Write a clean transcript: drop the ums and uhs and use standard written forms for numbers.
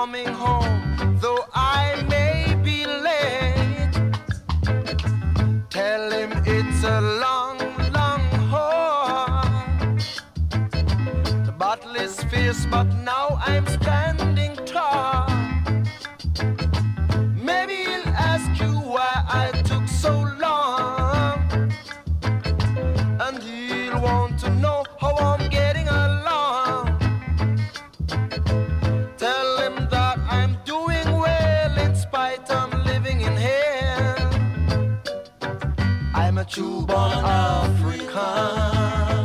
coming home, though I may be late. Tell him it's a long, long haul. The battle is fierce, but now I'm standing tall. Maybe he'll ask you why I took so long, and he'll want to know how I'm getting along. Tell him that I'm doing well in spite I'm living in hell. I'm a true-born African.